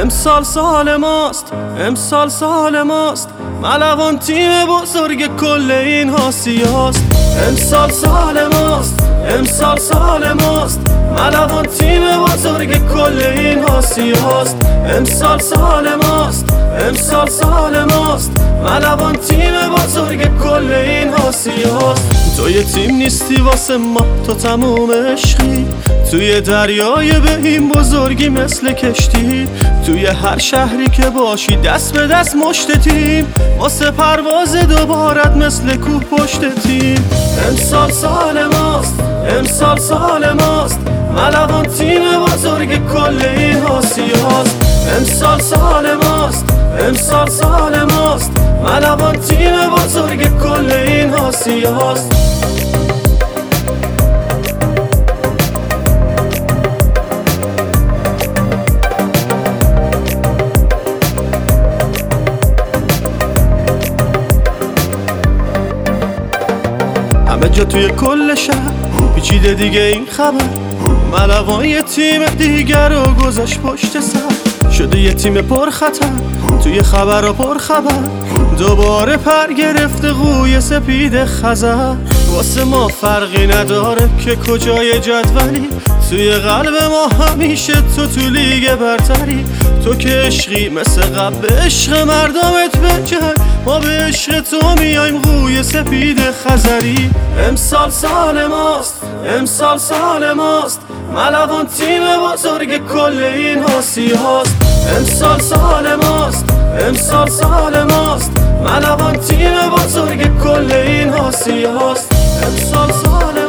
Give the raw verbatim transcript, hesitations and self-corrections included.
امسال سال ماست، امسال سال ماست، ملوان تیم بزرگ کل این حاسیاست. امسال سال ماست، امسال سال ماست، ملوان تیم بزرگ کل این حاسیاست. امسال سال ماست، امسال سال ماست، ملوان تیم بزرگ کل این حاسیاست. تو یه تیم نیستی واسه ما، تو تموم عشقی، توی دریای به این بزرگی مثل کشتی. توی هر شهری که باشی دست به دست مشت تیم، واسه پرواز دوبارت مثل کوه پشت تیم. امسال سال ماست، امسال سال ماست، ملوان تیم بزرگ کل این حاسیاست. امسال سال ماست، امسال سال ماست، ملوان تیم بزرگ کل این حاسیاست. همه جا توی کل شهر پیچیده دیگه این خبر، ملوان یه تیم دیگر رو گذاشت پشت سر. شده یه تیم پرخطر توی خبر و پرخبر، دوباره پر گرفته قوی سپید خزر. واسه ما فرقی نداره که کجای جدولی، توی قلب ما همیشه تو تو لیگ برتری. تو که عشقی مثل قبل به عشق مردمت بجن، ما به عشق تو میایم قوی سپید خزری. امسال سال ماست، امسال سال ماست، ملوان تیم بزرگ کل این حاسیاست. امسال سال ماست، امسال سال ماست، ملوان تیم بزرگ کل این حاسیاست. امسال سال